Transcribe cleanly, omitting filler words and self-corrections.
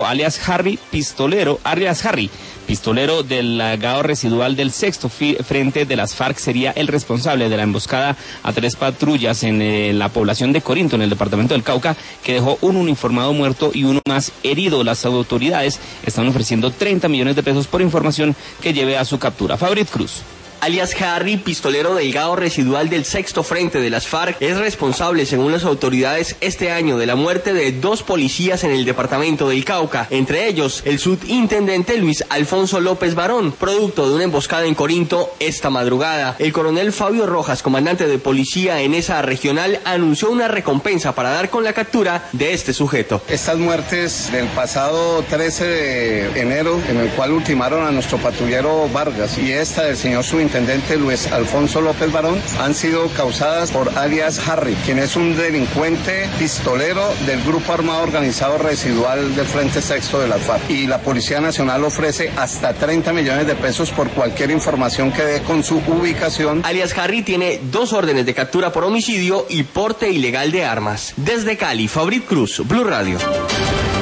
alias Harry, pistolero del GAO residual del sexto frente de las FARC, sería el responsable de la emboscada a 3 patrullas en la población de Corinto, en el departamento del Cauca, que dejó un uniformado muerto y uno más herido. Las autoridades están ofreciendo 30 millones de pesos por información que lleve a su captura. Fabrit Cruz. Alias Harry, pistolero del GAO residual del sexto frente de las FARC, es responsable, según las autoridades, este año de la muerte de 2 policías en el departamento del Cauca, entre ellos el subintendente Luis Alfonso López Barón, producto de una emboscada en Corinto esta madrugada. El coronel Fabio Rojas, comandante de policía en esa regional, anunció una recompensa para dar con la captura de este sujeto. Estas muertes del pasado 13 de enero, en el cual ultimaron a nuestro patrullero Vargas, y esta del señor subintendente Luis Alfonso López Barón, han sido causadas por alias Harry, quien es un delincuente pistolero del grupo armado organizado residual del Frente Sexto de las FARC. Y la Policía Nacional ofrece hasta 30 millones de pesos por cualquier información que dé con su ubicación. Alias Harry tiene 2 órdenes de captura por homicidio y porte ilegal de armas. Desde Cali, Fabrit Cruz, Blue Radio.